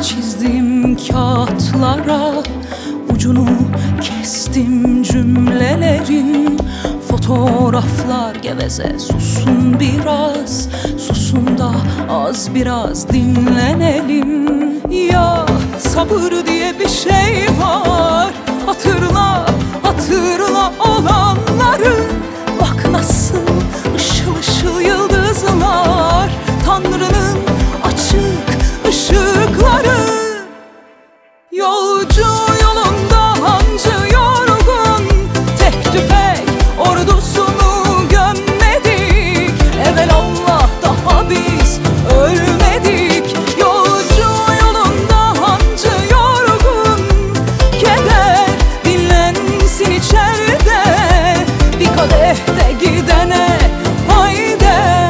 çizdim kağıtlara, ucunu kestim cümlelerin. Fotoğraflar geveze, susun biraz, susun da az biraz dinlenelim. Ya sabır diye bir şey var, hatırla, hatırla olanları. Bak nasıl ışıl ışıl yıldızlar, Tanrı'nın açık ışıkları. Yolcu yolunda hancı yorgun, tek tüfek ordusunu gömmedik. Evelallah daha biz ölmedik. Yolcu yolunda hancı yorgun, keder dinlensin içeride. Bir kadeh de gidene haydi.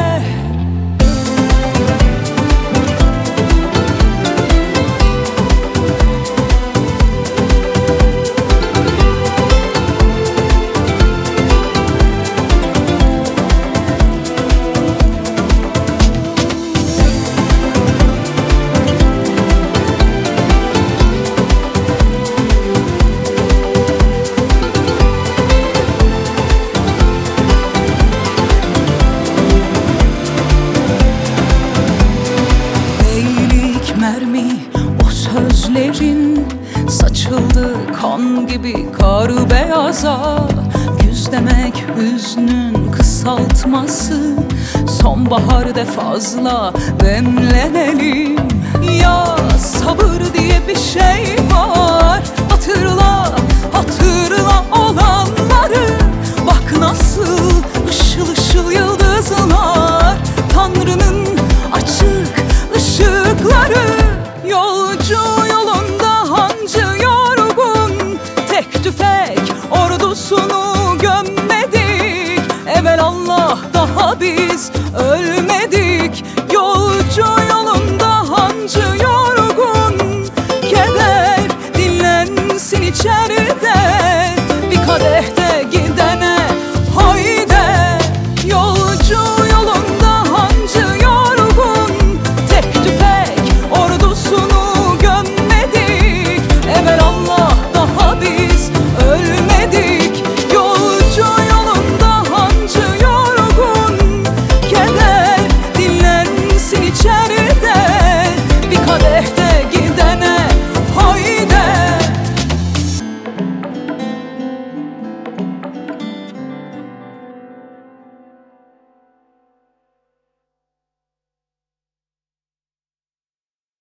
Mermi o sözlerin, saçıldı kan gibi kar beyaza. Güz demek hüznün kısaltması, sonbaharda fazla demlenelim. Ya sabır diye bir şey var, hatırla, hatırla olanları. Bak nasıl ışıl ışıl yıldızlar, Tanrı'nın açık ışıkları. Yolcu yolunda hancı yorgun, tek tüfek ordusunu gömmedik. Evelallah daha biz ölmedik.